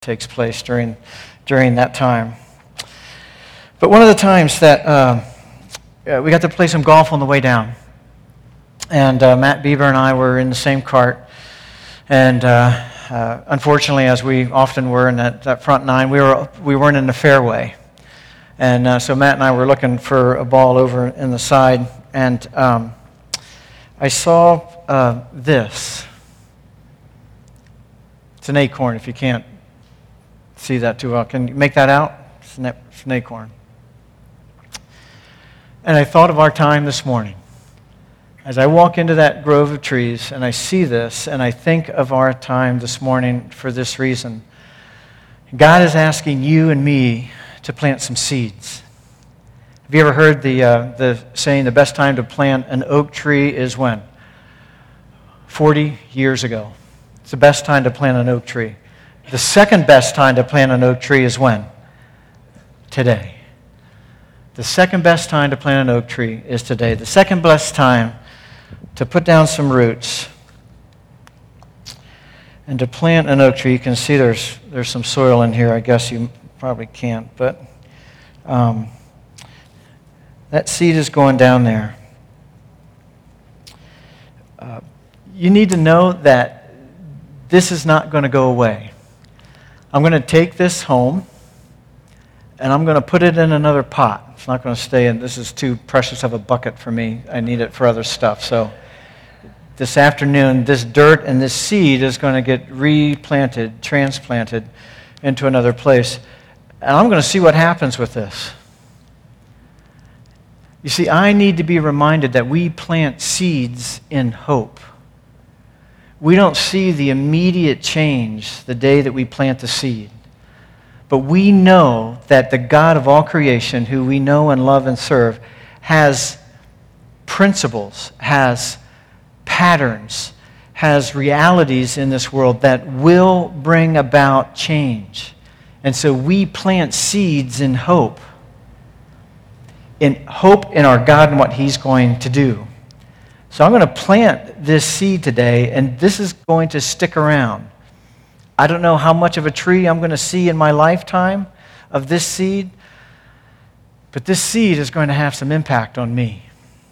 takes place during that time. But one of the times that we got to play some golf on the way down, and Matt Bieber and I were in the same cart, and unfortunately, as we often were in that front nine, we weren't in the fairway, and so Matt and I were looking for a ball over in the side, and I saw this. It's an acorn. If you can't see that too well, can you make that out? It's an acorn. And I thought of our time this morning. As I walk into that grove of trees and I see this, and I think of our time this morning for this reason. God is asking you and me to plant some seeds. Have you ever heard the saying, the best time to plant an oak tree is when? 40 years ago. It's the best time to plant an oak tree. The second best time to plant an oak tree is when? Today. The second best time to plant an oak tree is today. The second best time to put down some roots and to plant an oak tree. You can see there's some soil in here. I guess you probably can't, but that seed is going down there. You need to know that this is not going to go away. I'm going to take this home, and I'm going to put it in another pot. It's not going to stay in. This is too precious of a bucket for me. I need it for other stuff. So this afternoon, this dirt and this seed is going to get replanted, transplanted into another place. And I'm going to see what happens with this. You see, I need to be reminded that we plant seeds in hope. We don't see the immediate change the day that we plant the seed. But we know that the God of all creation, who we know and love and serve, has principles, has patterns, has realities in this world that will bring about change. And so we plant seeds in hope in our God and what He's going to do. So I'm going to plant this seed today, and this is going to stick around. I don't know how much of a tree I'm going to see in my lifetime of this seed, but this seed is going to have some impact on me.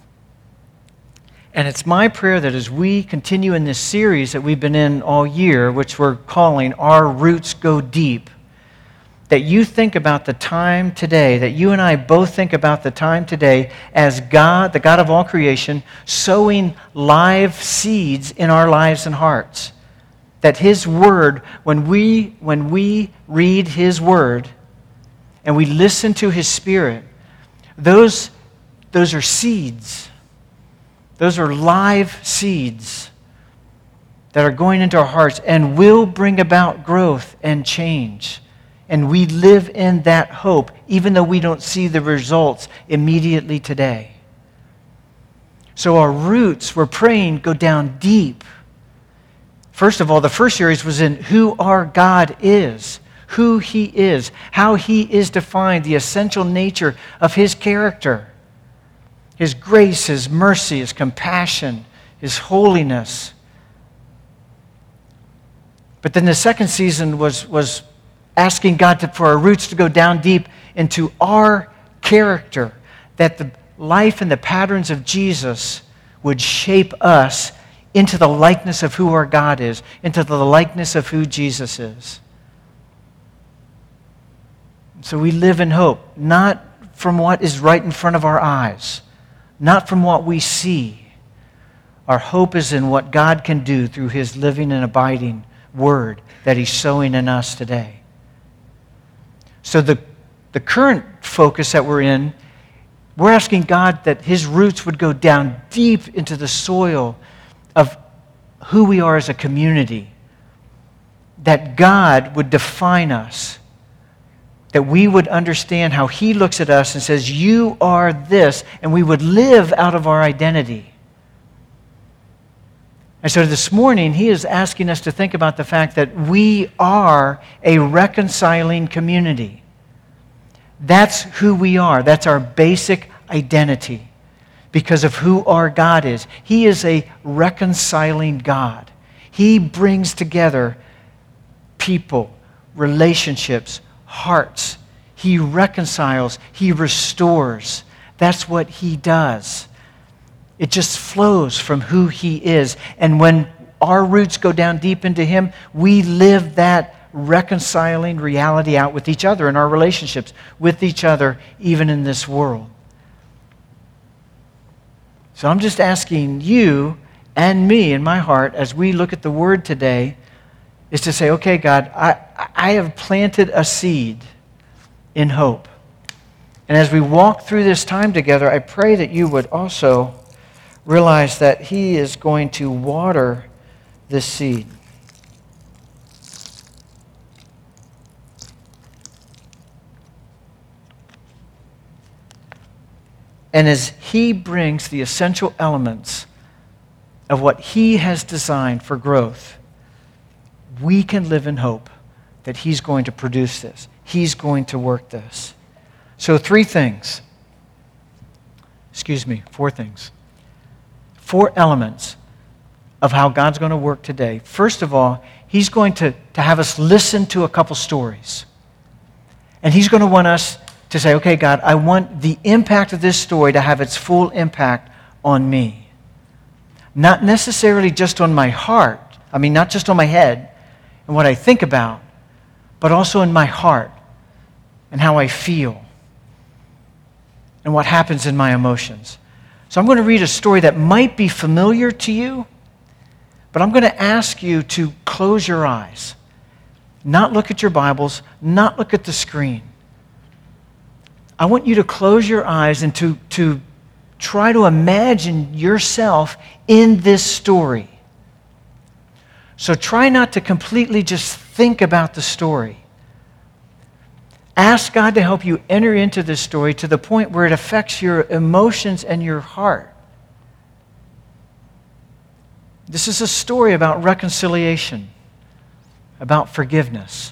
And it's my prayer that as we continue in this series that we've been in all year, which we're calling Our Roots Go Deep, that you think about the time today, that you and I both think about the time today as God, the God of all creation, sowing live seeds in our lives and hearts. That His Word, when we read His Word and we listen to His Spirit, those are seeds. Those are live seeds that are going into our hearts and will bring about growth and change. And we live in that hope, even though we don't see the results immediately today. So our roots, we're praying, go down deep. First of all, the first series was in who our God is, who He is, how He is defined, the essential nature of His character, His grace, His mercy, His compassion, His holiness. But then the second season was asking God for our roots to go down deep into our character, that the life and the patterns of Jesus would shape us into the likeness of who our God is, into the likeness of who Jesus is. So we live in hope, not from what is right in front of our eyes, not from what we see. Our hope is in what God can do through His living and abiding Word that He's sowing in us today. So the current focus that we're in, we're asking God that His roots would go down deep into the soil of who we are as a community, that God would define us, that we would understand how He looks at us and says, you are this, and we would live out of our identity. And so this morning, He is asking us to think about the fact that we are a reconciling community. That's who we are. That's our basic identity because of who our God is. He is a reconciling God. He brings together people relationships, hearts. He reconciles. He restores. That's what he does. It just flows from who he is. And when our roots go down deep into him, we live that reconciling reality out with each other in our relationships, with each other, even in this world. So I'm just asking you and me in my heart as we look at the Word today is to say, okay, God, I have planted a seed in hope. And as we walk through this time together, I pray that you would also realize that he is going to water this seed. And as he brings the essential elements of what he has designed for growth, we can live in hope that he's going to produce this. He's going to work this. So 4 things. 4 elements of how God's going to work today. First of all, he's going to have us listen to a couple stories. And he's going to want us to say, okay, God, I want the impact of this story to have its full impact on me. Not necessarily just on my heart. Not just on my head and what I think about, but also in my heart and how I feel and what happens in my emotions. So I'm going to read a story that might be familiar to you, but I'm going to ask you to close your eyes, not look at your Bibles, not look at the screen. I want you to close your eyes and to try to imagine yourself in this story. So try not to completely just think about the story. Ask God to help you enter into this story to the point where it affects your emotions and your heart. This is a story about reconciliation, about forgiveness.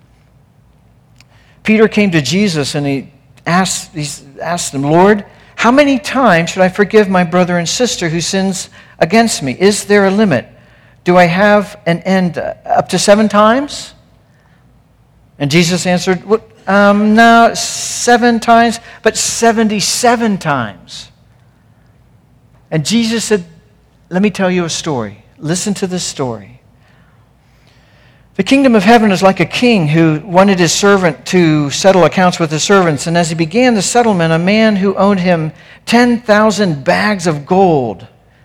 Peter came to Jesus and he asked him, Lord, how many times should I forgive my brother and sister who sins against me? Is there a limit? Do I have an end up to 7 times? And Jesus answered, no, 7 times, but 77 times. And Jesus said, let me tell you a story. Listen to this story. The kingdom of heaven is like a king who wanted his servant to settle accounts with his servants. And as he began the settlement, a man who owed him 10,000 bags of gold.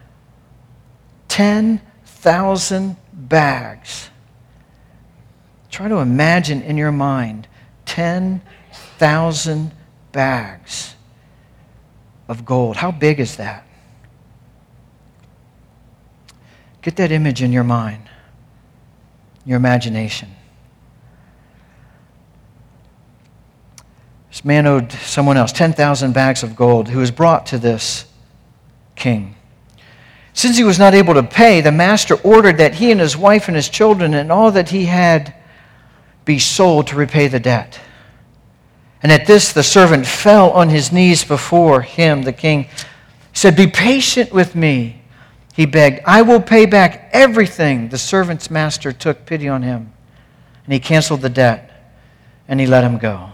10,000 bags. Try to imagine in your mind 10,000 bags of gold. How big is that? Get that image in your mind, your imagination. This man owed someone else 10,000 bags of gold who was brought to this king. Since he was not able to pay, the master ordered that he and his wife and his children and all that he had be sold to repay the debt. And at this, the servant fell on his knees before him, the king. He said, be patient with me, he begged. I will pay back everything. The servant's master took pity on him, and he canceled the debt, and he let him go.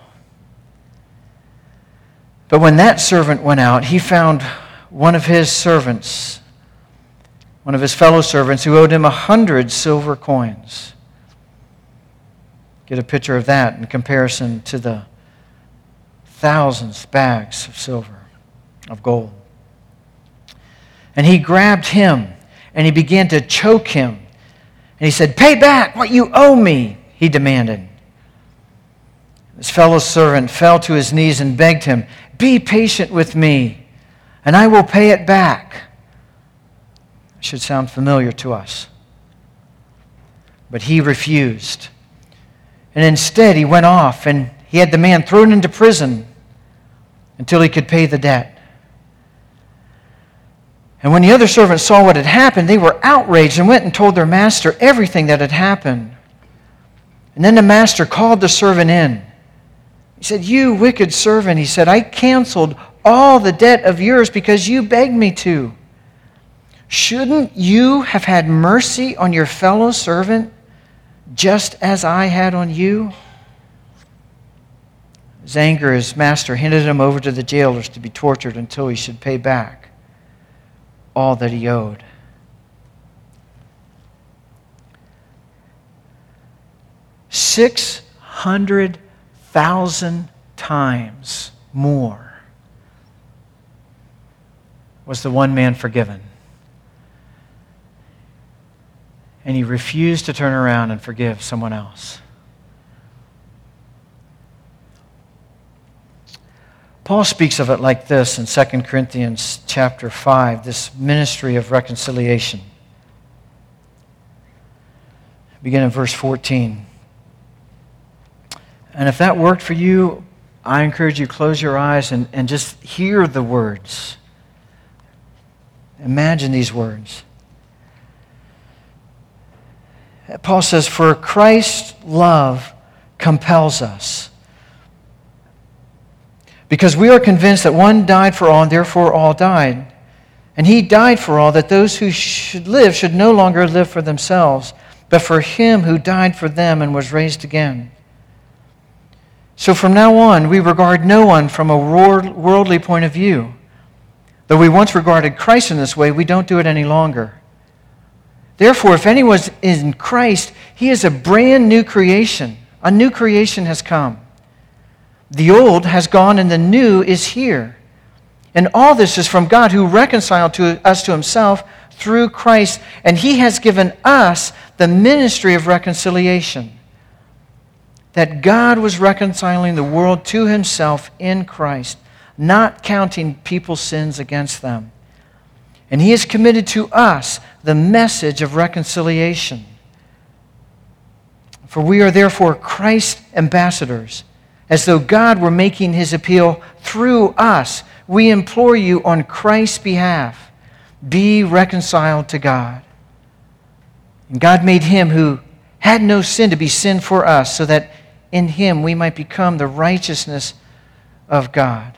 But when that servant went out, he found one of his servants, one of his fellow servants, who owed him 100 silver coins. Get a picture of that in comparison to the thousands bags of silver, of gold. And he grabbed him, and he began to choke him. And he said, pay back what you owe me, he demanded. His fellow servant fell to his knees and begged him, be patient with me, and I will pay it back. It should sound familiar to us. But he refused. And instead, he went off, and he had the man thrown into prison until he could pay the debt. And when the other servants saw what had happened, they were outraged and went and told their master everything that had happened. And then the master called the servant in. He said, you wicked servant, he said, I canceled all the debt of yours because you begged me to. Shouldn't you have had mercy on your fellow servant, just as I had on you?" His anger, his master handed him over to the jailers to be tortured until he should pay back all that he owed. $600,000 times more was the one man forgiven. And he refused to turn around and forgive someone else. Paul speaks of it like this in 2 Corinthians chapter 5, this ministry of reconciliation. Begin in verse 14. And if that worked for you, I encourage you to close your eyes and just hear the words. Imagine these words. Paul says, "For Christ's love compels us, because we are convinced that one died for all, and therefore all died. And he died for all, that those who should live should no longer live for themselves, but for him who died for them and was raised again. So from now on, we regard no one from a worldly point of view. Though we once regarded Christ in this way, we don't do it any longer. Therefore, if anyone is in Christ, he is a brand new creation. A new creation has come. The old has gone and the new is here. And all this is from God, who reconciled us to himself through Christ, and he has given us the ministry of reconciliation. That God was reconciling the world to himself in Christ, not counting people's sins against them. And he has committed to us the message of reconciliation. For we are therefore Christ's ambassadors, as though God were making his appeal through us. We implore you on Christ's behalf, be reconciled to God. And God made him who had no sin to be sin for us, so that in him we might become the righteousness of God."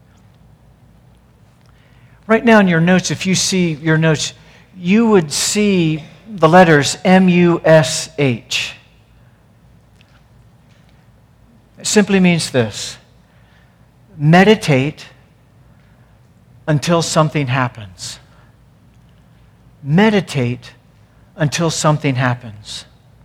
Right now in your notes, if you see your notes, you would see the letters M-U-S-H. It simply means this: meditate until something happens. Meditate until something happens.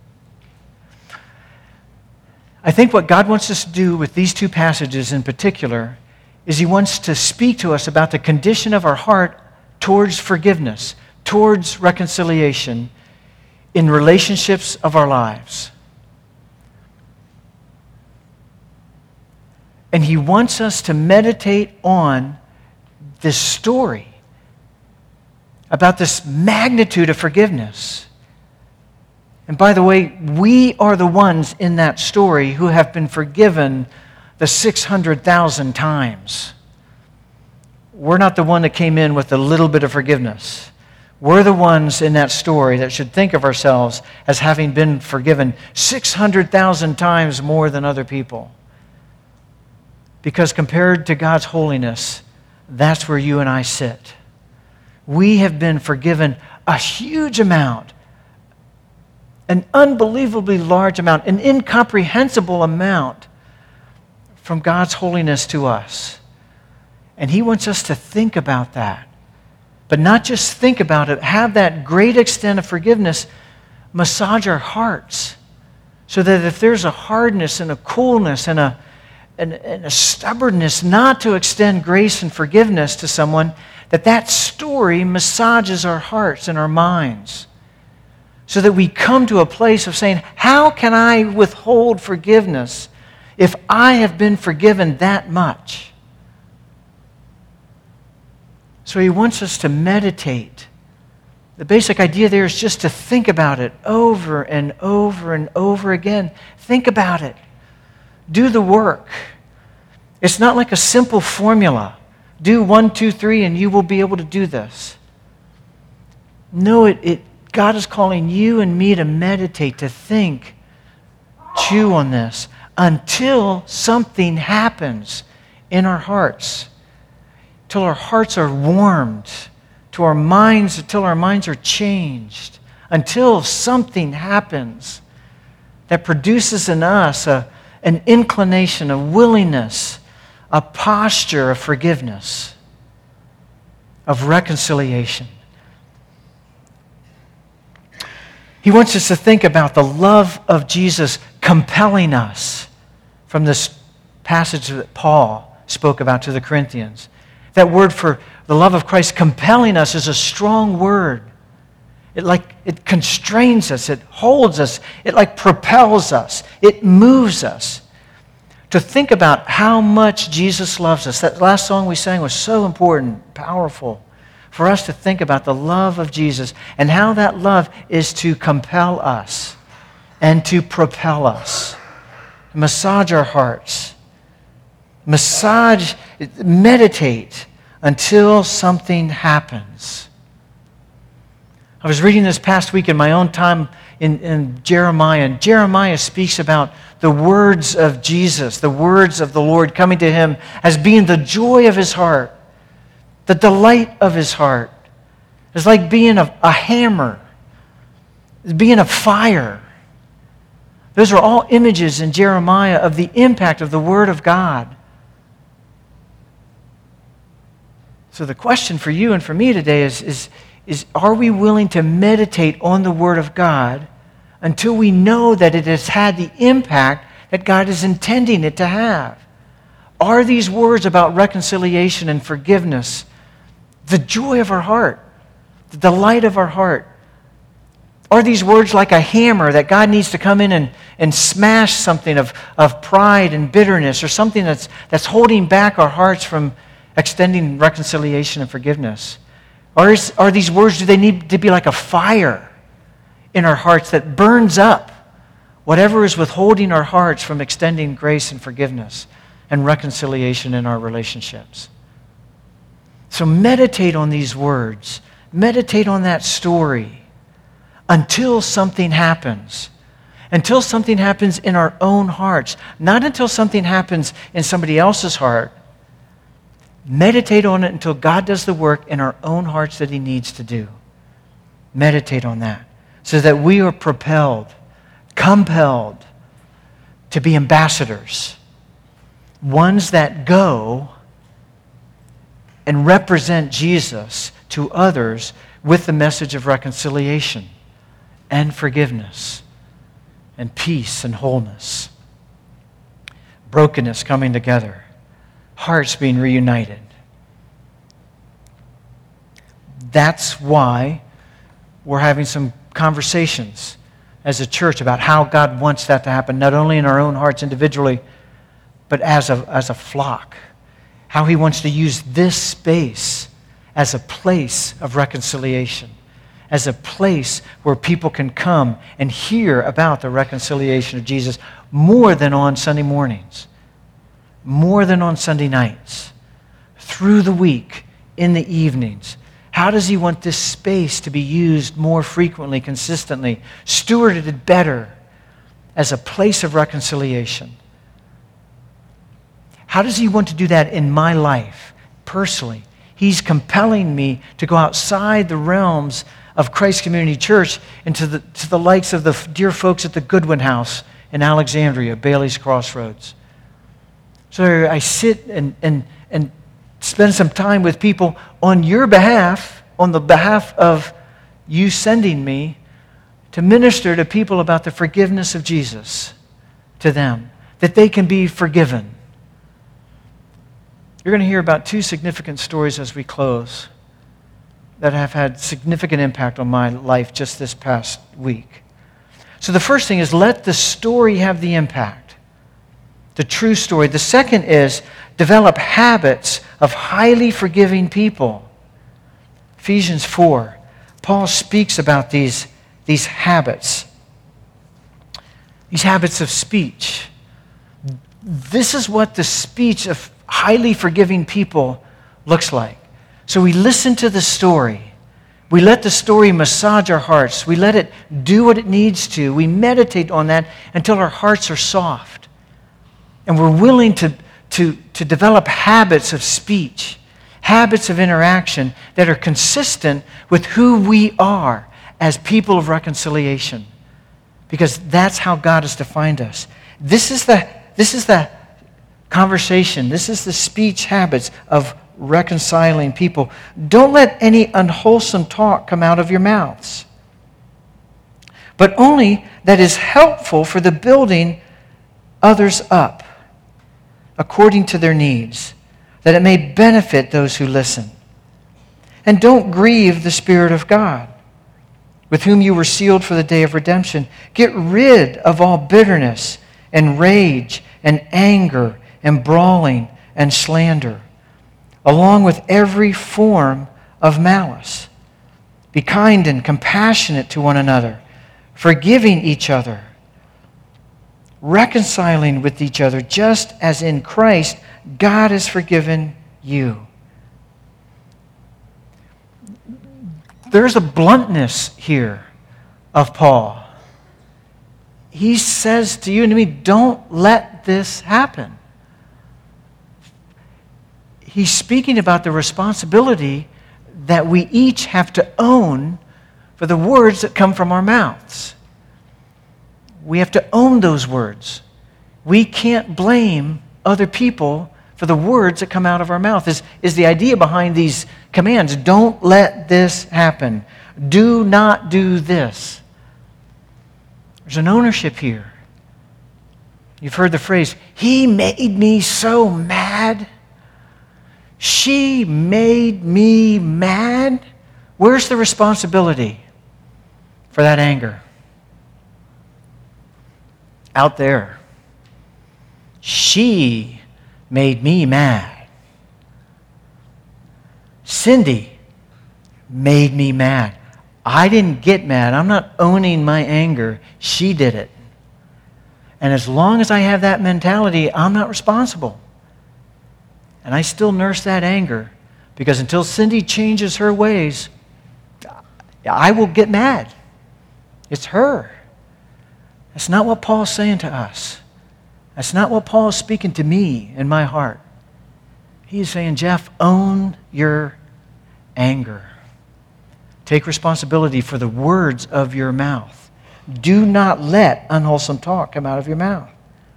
I think what God wants us to do with these two passages in particular is he wants to speak to us about the condition of our heart towards forgiveness, towards reconciliation in relationships of our lives. And he wants us to meditate on this story about this magnitude of forgiveness. And by the way, we are the ones in that story who have been forgiven the 600,000 times. We're not the one that came in with a little bit of forgiveness. We're the ones in that story that should think of ourselves as having been forgiven 600,000 times more than other people. Because compared to God's holiness, that's where you and I sit. We have been forgiven a huge amount, an unbelievably large amount, an incomprehensible amount from God's holiness to us. And he wants us to think about that. But not just think about it, have that great extent of forgiveness massage our hearts, so that if there's a hardness and a coolness and a stubbornness not to extend grace and forgiveness to someone, that story massages our hearts and our minds, so that we come to a place of saying, how can I withhold forgiveness if I have been forgiven that much? So he wants us to meditate. The basic idea there is just to think about it over and over and over again. Think about it. Do the work. It's not like a simple formula. Do 1, 2, 3, and you will be able to do this. No, God is calling you and me to meditate, to think, chew on this, until something happens in our hearts, till our hearts are warmed, to our minds, until our minds are changed, until something happens that produces in us an inclination, a willingness, a posture of forgiveness, of reconciliation. He wants us to think about the love of Jesus compelling us from this passage that Paul spoke about to the Corinthians. That word for the love of Christ compelling us is a strong word. It constrains us, it holds us, it propels us, it moves us to think about how much Jesus loves us. That last song we sang was so important, powerful, for us to think about the love of Jesus and how that love is to compel us and to propel us, massage our hearts, meditate until something happens. I was reading this past week in my own time in Jeremiah, and Jeremiah speaks about the words of Jesus, the words of the Lord coming to him as being the joy of his heart, the delight of his heart. It's like being a hammer, being a fire. Those are all images in Jeremiah of the impact of the Word of God. So the question for you and for me today is are we willing to meditate on the Word of God until we know that it has had the impact that God is intending it to have? Are these words about reconciliation and forgiveness the joy of our heart, the delight of our heart? Are these words like a hammer that God needs to come in and smash something of pride and bitterness, or something that's holding back our hearts from extending reconciliation and forgiveness? Or are these words, do they need to be like a fire in our hearts that burns up whatever is withholding our hearts from extending grace and forgiveness and reconciliation in our relationships? So meditate on these words. Meditate on that story until something happens. Until something happens in our own hearts. Not until something happens in somebody else's heart. Meditate on it until God does the work in our own hearts that He needs to do. Meditate on that so that we are propelled, compelled to be ambassadors. Ones that go and represent Jesus to others with the message of reconciliation and forgiveness and peace and wholeness. Brokenness coming together. Hearts being reunited. That's why we're having some conversations as a church about how God wants that to happen, not only in our own hearts individually, but as a flock. How He wants to use this space as a place of reconciliation, as a place where people can come and hear about the reconciliation of Jesus more than on Sunday mornings, more than on Sunday nights, through the week, in the evenings. How does He want this space to be used more frequently, consistently, stewarded better as a place of reconciliation? How does He want to do that in my life, personally? He's compelling me to go outside the realms of Christ Community Church and to the likes of the dear folks at the Goodwin House in Alexandria, Bailey's Crossroads. So I sit and spend some time with people on your behalf, on the behalf of you sending me to minister to people about the forgiveness of Jesus to them, that they can be forgiven. You're going to hear about two significant stories as we close that have had significant impact on my life just this past week. So the first thing is, let the story have the impact, the true story. The second is, develop habits of highly forgiving people. Ephesians 4, Paul speaks about these habits of speech. This is what the speech of highly forgiving people looks like. So we listen to the story. We let the story massage our hearts. We let it do what it needs to. We meditate on that until our hearts are soft. And we're willing to develop habits of speech, habits of interaction that are consistent with who we are as people of reconciliation. because that's how God has defined us. This is the conversation. This is the speech habits of reconciling people. Don't let any unwholesome talk come out of your mouths, but only that is helpful for the building others up according to their needs, that it may benefit those who listen. And don't grieve the Spirit of God, with whom you were sealed for the day of redemption. Get rid of all bitterness and rage and anger and brawling and slander, along with every form of malice. Be kind and compassionate to one another, forgiving each other, reconciling with each other, just as in Christ God has forgiven you. There's a bluntness here of Paul. He says to you and to me, don't let this happen. He's speaking about the responsibility that we each have to own for the words that come from our mouths. We have to own those words. We can't blame other people for the words that come out of our mouth. Is the idea behind these commands. Don't let this happen. Do not do this. There's an ownership here. You've heard the phrase, he made me so mad. She made me mad. Where's the responsibility for that anger? Out there. She made me mad. Cindy made me mad. I didn't get mad. I'm not owning my anger. She did it. And as long as I have that mentality, I'm not responsible. And I still nurse that anger because until Cindy changes her ways, I will get mad. It's her. That's not what Paul's saying to us. That's not what Paul is speaking to me in my heart. He's saying, Jeff, own your anger. Take responsibility for the words of your mouth. Do not let unwholesome talk come out of your mouth.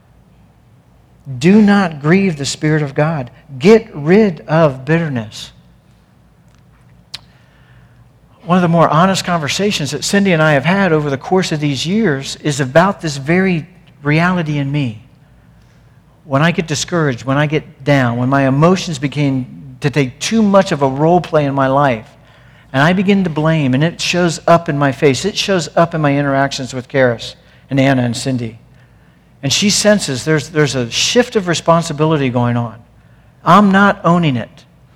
Do not grieve the Spirit of God. Get rid of bitterness. One of the more honest conversations that Cindy and I have had over the course of these years is about this very reality in me. When I get discouraged, when I get down, when my emotions begin to take too much of a role play in my life, and I begin to blame, and it shows up in my face. It shows up in my interactions with Karis and Anna and Cindy. And she senses there's a shift of responsibility going on. I'm not owning it.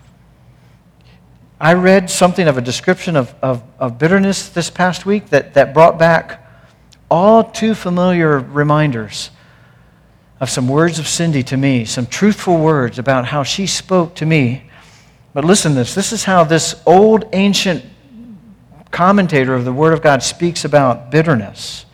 I read something of a description of bitterness this past week that brought back all too familiar reminders of some words of Cindy to me, some truthful words about how she spoke to me. But listen to this. This is how this old ancient commentator of the Word of God speaks about bitterness.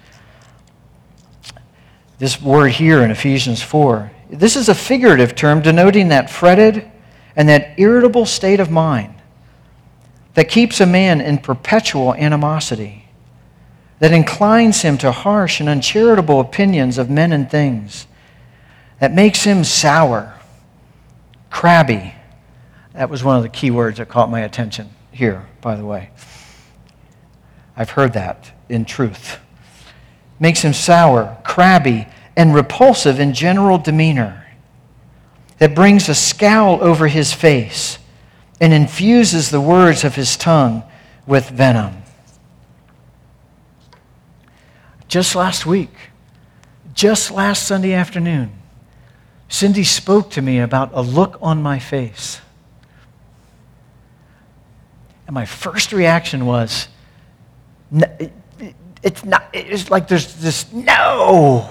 This word here in Ephesians 4. This is a figurative term denoting that fretted and that irritable state of mind that keeps a man in perpetual animosity, that inclines him to harsh and uncharitable opinions of men and things, that makes him sour, crabby. That was one of the key words that caught my attention here, by the way. I've heard that in truth. Makes him sour, crabby, and repulsive in general demeanor, that brings a scowl over his face and infuses the words of his tongue with venom. Just last week, just last Sunday afternoon, Cindy spoke to me about a look on my face. And my first reaction was, it's like there's this, no.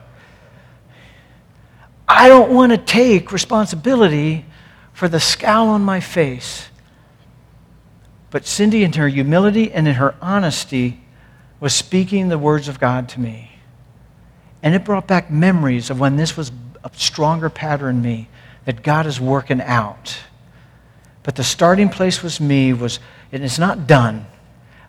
I don't want to take responsibility for the scowl on my face. But Cindy, in her humility and in her honesty, was speaking the words of God to me. And it brought back memories of when this was a stronger pattern in me that God is working out. But the starting place was me, and it's not done.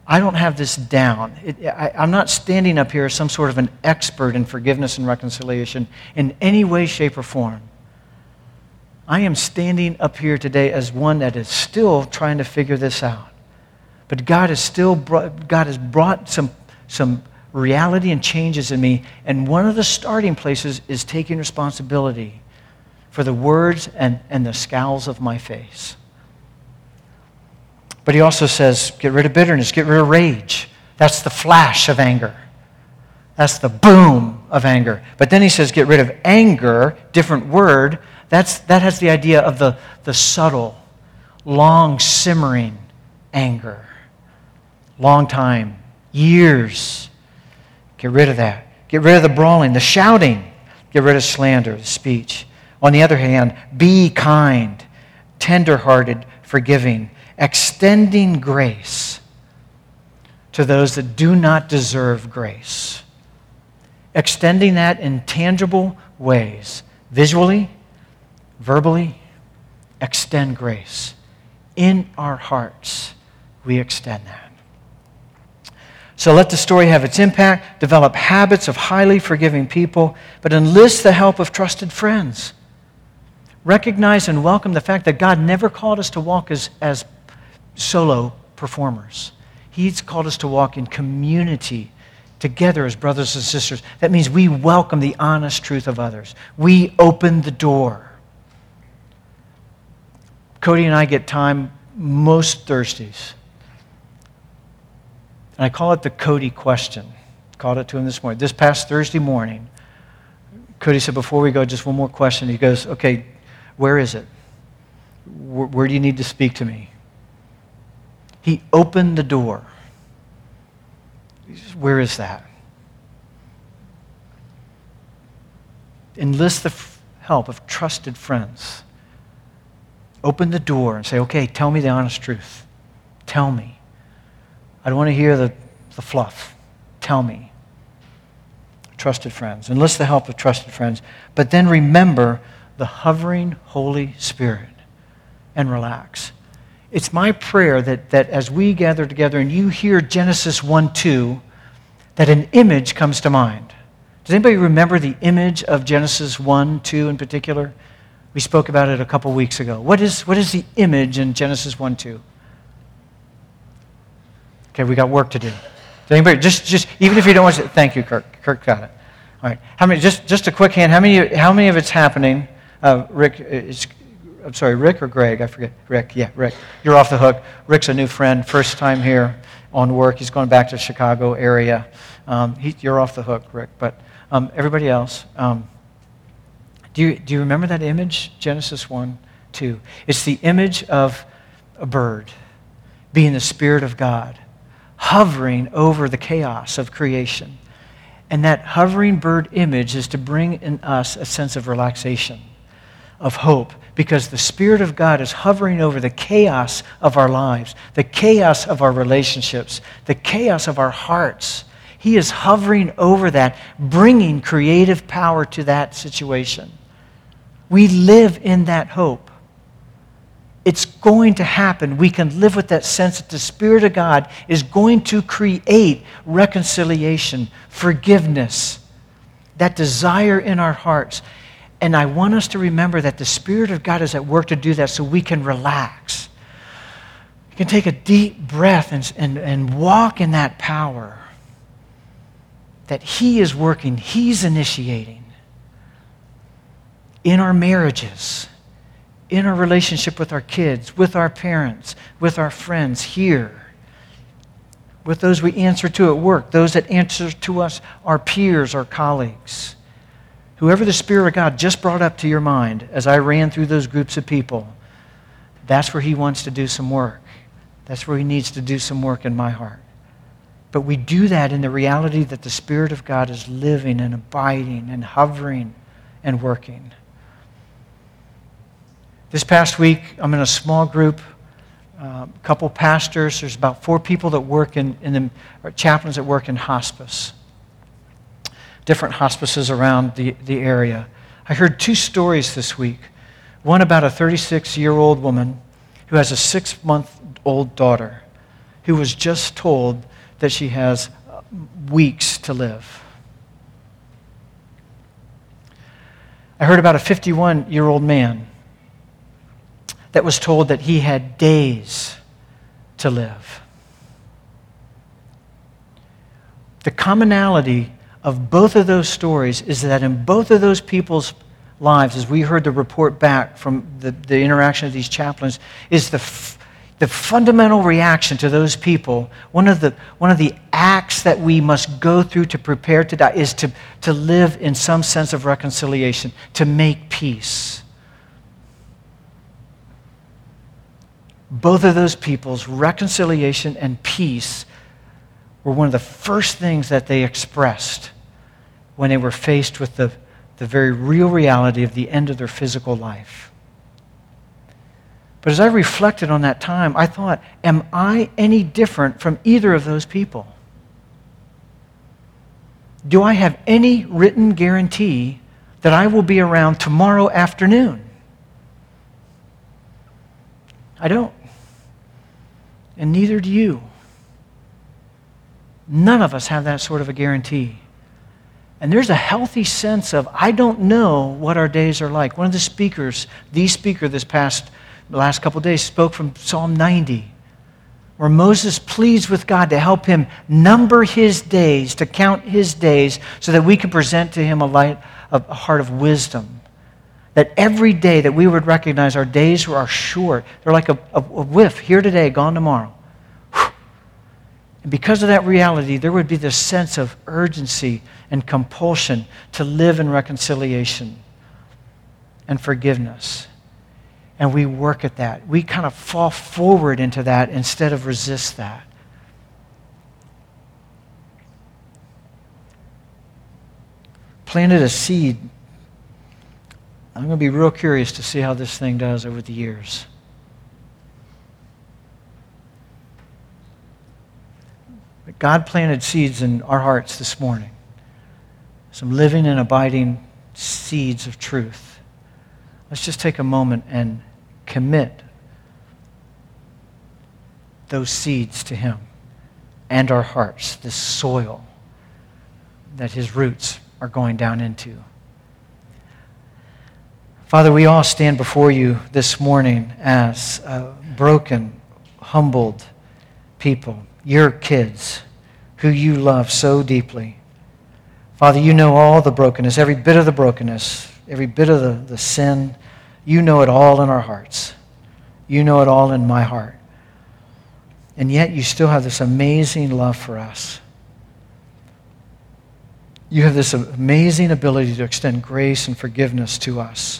I don't have this down. I'm not standing up here as some sort of an expert in forgiveness and reconciliation in any way, shape, or form. I am standing up here today as one that is still trying to figure this out. But God has brought some reality and changes in me, and one of the starting places is taking responsibility for the words and the scowls of my face. But he also says, get rid of bitterness, get rid of rage. That's the flash of anger. That's the boom of anger. But then he says, get rid of anger, different word. That has the idea of the subtle, long simmering anger. Long time, years. Get rid of that. Get rid of the brawling, the shouting. Get rid of slander, the speech. On the other hand, be kind, tender-hearted, forgiving, extending grace to those that do not deserve grace. Extending that in tangible ways, visually, verbally, extend grace. In our hearts, we extend that. So let the story have its impact, develop habits of highly forgiving people, but enlist the help of trusted friends. Recognize and welcome the fact that God never called us to walk as solo performers. He's called us to walk in community together as brothers and sisters. That means we welcome the honest truth of others. We open the door. Cody and I get time most Thursdays. And I call it the Cody question. Called it to him this morning. This past Thursday morning, Cody said, before we go, just one more question. He goes, okay, where is it? Where do you need to speak to me? He opened the door. He says, where is that? Enlist the help of trusted friends. Open the door and say, okay, tell me the honest truth. Tell me. I don't want to hear the fluff. Tell me. Trusted friends. Enlist the help of trusted friends. But then remember the hovering Holy Spirit and relax. It's my prayer that as we gather together and you hear Genesis 1:2, that an image comes to mind. Does anybody remember the image of Genesis 1:2 in particular? We spoke about it a couple weeks ago. What is the image in Genesis 1:2? Okay, we got work to do. Does anybody, just even if you don't want to, thank you, Kirk. Kirk got it. All right. How many? Just a quick hand. How many of it's happening? Rick, I'm sorry, Rick or Greg? I forget. Rick. Yeah, Rick. You're off the hook. Rick's a new friend, first time here on work. He's going back to the Chicago area. You're off the hook, Rick. But everybody else, do you remember that image? Genesis 1:2. It's the image of a bird being the Spirit of God, hovering over the chaos of creation. And that hovering bird image is to bring in us a sense of relaxation, of hope, because the Spirit of God is hovering over the chaos of our lives, the chaos of our relationships, the chaos of our hearts. He is hovering over that, bringing creative power to that situation. We live in that hope. It's going to happen. We can live with that sense that the Spirit of God is going to create reconciliation, forgiveness, that desire in our hearts. And I want us to remember that the Spirit of God is at work to do that so we can relax. We can take a deep breath and walk in that power that He is working, He's initiating in our marriages, in our relationship with our kids, with our parents, with our friends here, with those we answer to at work, those that answer to us, our peers, our colleagues. Whoever the Spirit of God just brought up to your mind as I ran through those groups of people, that's where He wants to do some work. That's where He needs to do some work in my heart. But we do that in the reality that the Spirit of God is living and abiding and hovering and working. This past week, I'm in a small group, a couple pastors. There's about 4 people that work or chaplains that work in hospice, different hospices around the area. I heard 2 stories this week. One about a 36-year-old woman who has a 6-month-old daughter who was just told that she has weeks to live. I heard about a 51-year-old man that was told that he had days to live. The commonality of both of those stories is that in both of those people's lives, as we heard the report back from the interaction of these chaplains, is the fundamental reaction to those people. One of the acts that we must go through to prepare to die is to live in some sense of reconciliation, to make peace. Both of those people's reconciliation and peace were one of the first things that they expressed when they were faced with the very real reality of the end of their physical life. But as I reflected on that time, I thought, am I any different from either of those people? Do I have any written guarantee that I will be around tomorrow afternoon? I don't. And neither do you. None of us have that sort of a guarantee. And there's a healthy sense of, I don't know what our days are like. One of the speaker this last couple of days spoke from Psalm 90, where Moses pleads with God to help him number his days, to count his days, so that we can present to him a heart of wisdom. That every day that we would recognize our days are short. They're like a whiff, here today, gone tomorrow. And because of that reality, there would be this sense of urgency and compulsion to live in reconciliation and forgiveness. And we work at that. We kind of fall forward into that instead of resist that. Planted a seed. I'm going to be real curious to see how this thing does over the years. But God planted seeds in our hearts this morning. Some living and abiding seeds of truth. Let's just take a moment and commit those seeds to Him and our hearts, this soil that His roots are going down into. Father, we all stand before You this morning as broken, humbled people, Your kids, who You love so deeply. Father, You know all the brokenness, every bit of the brokenness, every bit of the sin. You know it all in our hearts. You know it all in my heart. And yet You still have this amazing love for us. You have this amazing ability to extend grace and forgiveness to us.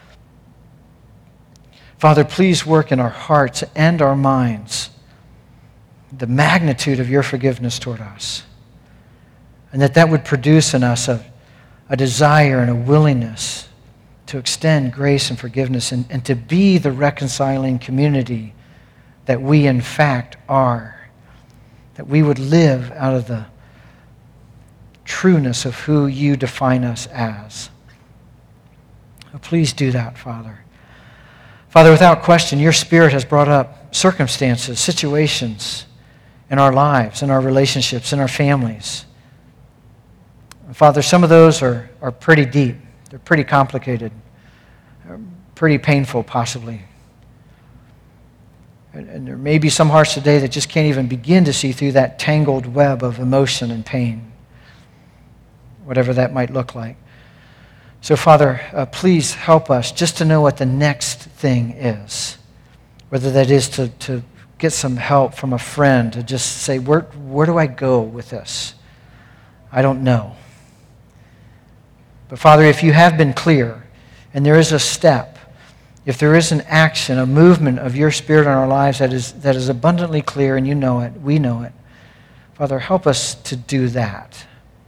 Father, please work in our hearts and our minds the magnitude of Your forgiveness toward us. And that would produce in us a desire and a willingness to extend grace and forgiveness and to be the reconciling community that we in fact are. That we would live out of the trueness of who You define us as. Please do that, Father. Father, without question, Your Spirit has brought up circumstances, situations in our lives, in our relationships, in our families. Father, some of those are pretty deep. They're pretty complicated, pretty painful possibly. And there may be some hearts today that just can't even begin to see through that tangled web of emotion and pain, whatever that might look like. So, Father, please help us just to know what the next thing is, whether that is to get some help from a friend, to just say, where do I go with this? I don't know. But, Father, if You have been clear, and there is a step, if there is an action, a movement of Your Spirit in our lives that is abundantly clear, and You know it, we know it, Father, help us to do that.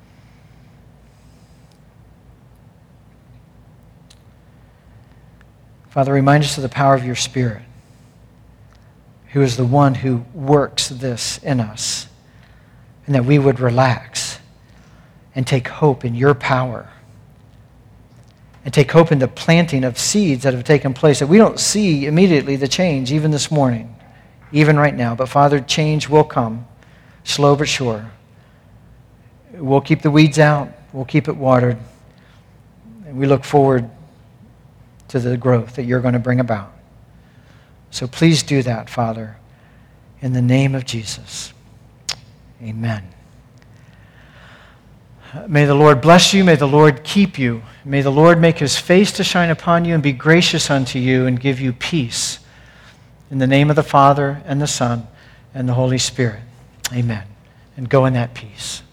Father, remind us of the power of Your Spirit, who is the one who works this in us, and that we would relax and take hope in Your power, and take hope in the planting of seeds that have taken place, that we don't see immediately the change, even this morning, even right now. But Father, change will come, slow but sure. We'll keep the weeds out. We'll keep it watered. And we look forward to the growth that you're going to bring about. So please do that, Father, in the name of Jesus. Amen. May the Lord bless you. May the Lord keep you. May the Lord make his face to shine upon you and be gracious unto you and give you peace. In the name of the Father and the Son and the Holy Spirit. Amen. And go in that peace.